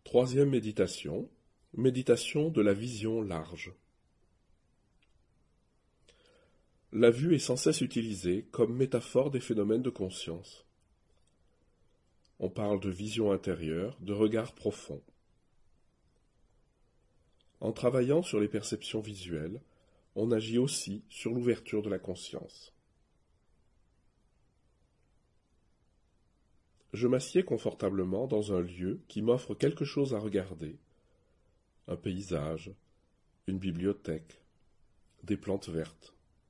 Troisième méditation, méditation de la vision large. La vue est sans cesse utilisée comme métaphore des phénomènes de conscience. On parle de vision intérieure, de regard profond. En travaillant sur les perceptions visuelles, on agit aussi sur l'ouverture de la conscience. Je m'assieds confortablement dans un lieu qui m'offre quelque chose à regarder. Un paysage, une bibliothèque, des plantes vertes.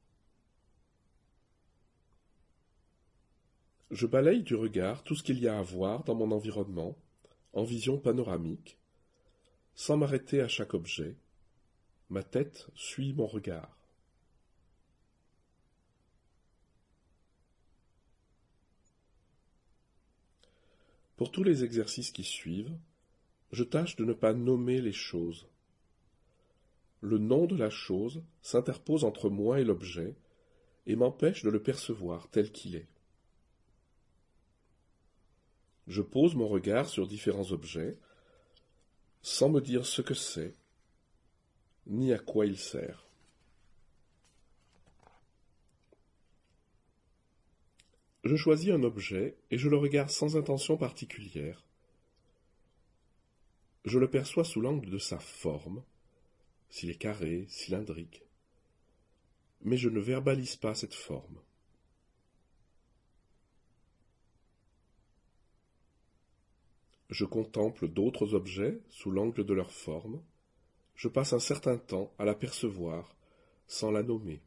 Je balaye du regard tout ce qu'il y a à voir dans mon environnement, en vision panoramique, sans m'arrêter à chaque objet. Ma tête suit mon regard. Pour tous les exercices qui suivent, je tâche de ne pas nommer les choses. Le nom de la chose s'interpose entre moi et l'objet et m'empêche de le percevoir tel qu'il est. Je pose mon regard sur différents objets, sans me dire ce que c'est, ni à quoi il sert. Je choisis un objet et je le regarde sans intention particulière. Je le perçois sous l'angle de sa forme, s'il est carré, cylindrique, mais je ne verbalise pas cette forme. Je contemple d'autres objets sous l'angle de leur forme. Je passe un certain temps à la percevoir sans la nommer.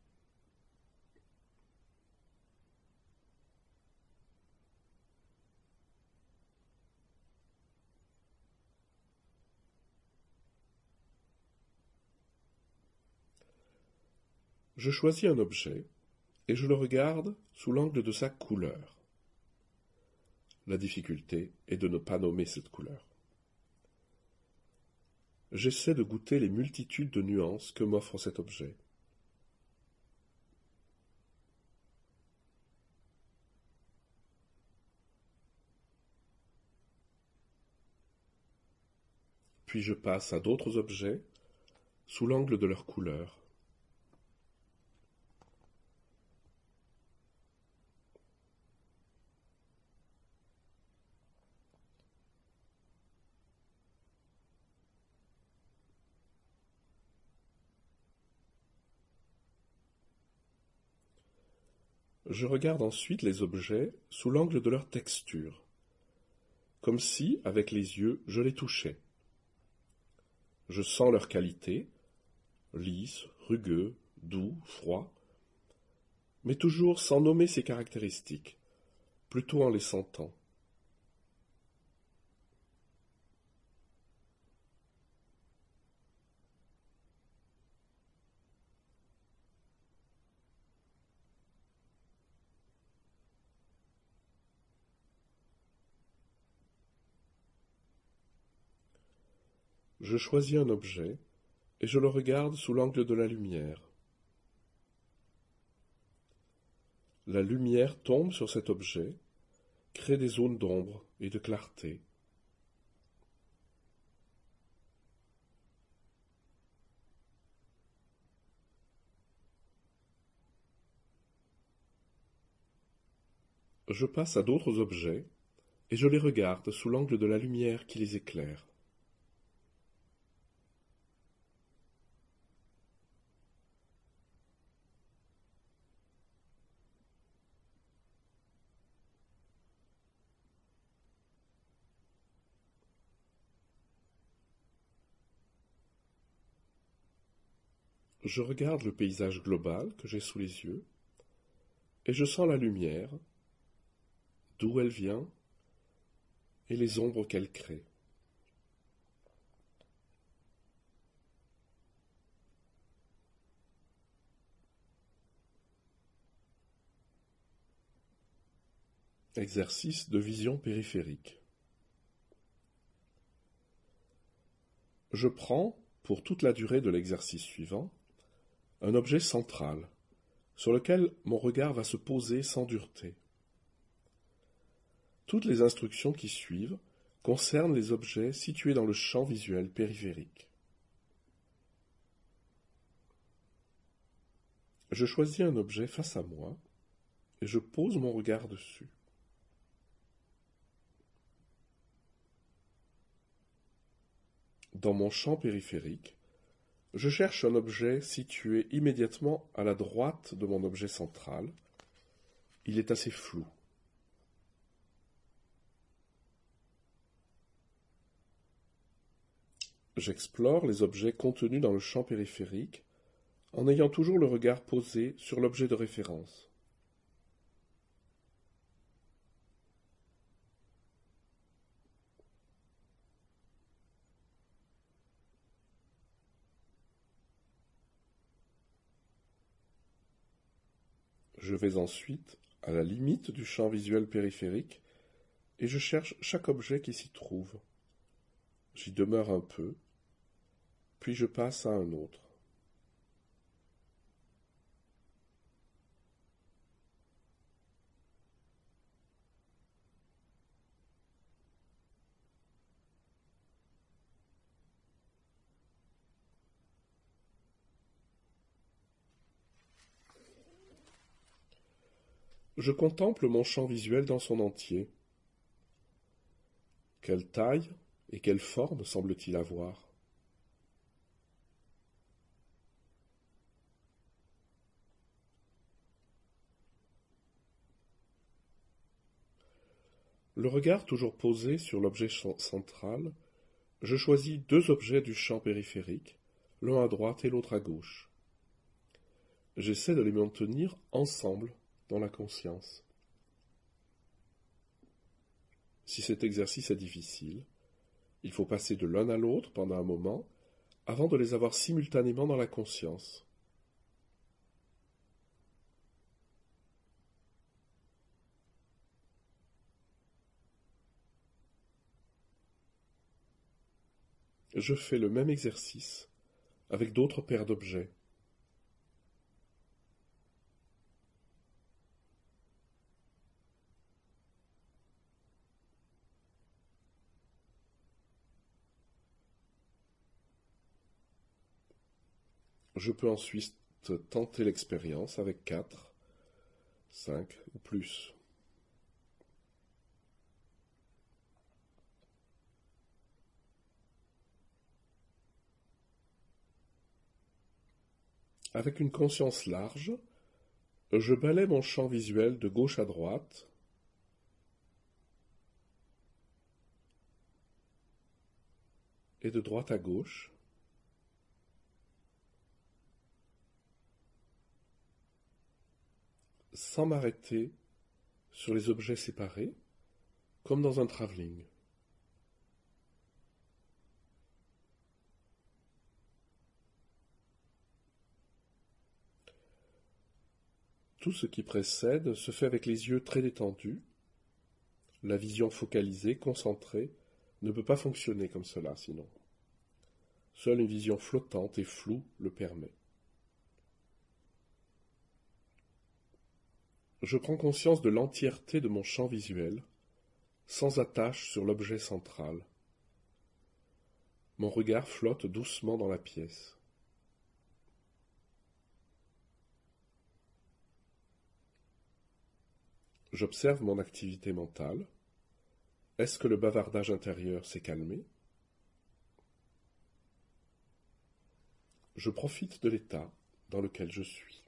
Je choisis un objet et je le regarde sous l'angle de sa couleur. La difficulté est de ne pas nommer cette couleur. J'essaie de goûter les multitudes de nuances que m'offre cet objet. Puis je passe à d'autres objets sous l'angle de leur couleur. Je regarde ensuite les objets sous l'angle de leur texture, comme si, avec les yeux, je les touchais. Je sens leur qualité, lisse, rugueux, doux, froid, mais toujours sans nommer ces caractéristiques, plutôt en les sentant. Je choisis un objet et je le regarde sous l'angle de la lumière. La lumière tombe sur cet objet, crée des zones d'ombre et de clarté. Je passe à d'autres objets et je les regarde sous l'angle de la lumière qui les éclaire. Je regarde le paysage global que j'ai sous les yeux et je sens la lumière, d'où elle vient et les ombres qu'elle crée. Exercice de vision périphérique. Je prends, pour toute la durée de l'exercice suivant, un objet central, sur lequel mon regard va se poser sans dureté. Toutes les instructions qui suivent concerne les objets situés dans le champ visuel périphérique. Je choisis un objet face à moi et je pose mon regard dessus. Dans mon champ périphérique, je cherche un objet situé immédiatement à la droite de mon objet central. Il est assez flou. J'explore les objets contenus dans le champ périphérique en ayant toujours le regard posé sur l'objet de référence. Je vais ensuite à la limite du champ visuel périphérique et je cherche chaque objet qui s'y trouve. J'y demeure un peu, puis je passe à un autre. Je contemple mon champ visuel dans son entier. Quelle taille et quelle forme semble-t-il avoir? Le regard toujours posé sur l'objet central, je choisis deux objets du champ périphérique, l'un à droite et l'autre à gauche. J'essaie de les maintenir ensemble dans la conscience. Si cet exercice est difficile, il faut passer de l'un à l'autre pendant un moment avant de les avoir simultanément dans la conscience. Je fais le même exercice avec d'autres paires d'objets. Je peux ensuite tenter l'expérience avec 4, 5 ou plus. Avec une conscience large, je balaie mon champ visuel de gauche à droite, et de droite à gauche, sans m'arrêter sur les objets séparés, comme dans un travelling. Tout ce qui précède se fait avec les yeux très détendus. La vision focalisée, concentrée, ne peut pas fonctionner comme cela sinon. Seule une vision flottante et floue le permet. Je prends conscience de l'entièreté de mon champ visuel, sans attache sur l'objet central. Mon regard flotte doucement dans la pièce. J'observe mon activité mentale. Est-ce que le bavardage intérieur s'est calmé? Je profite de l'état dans lequel je suis.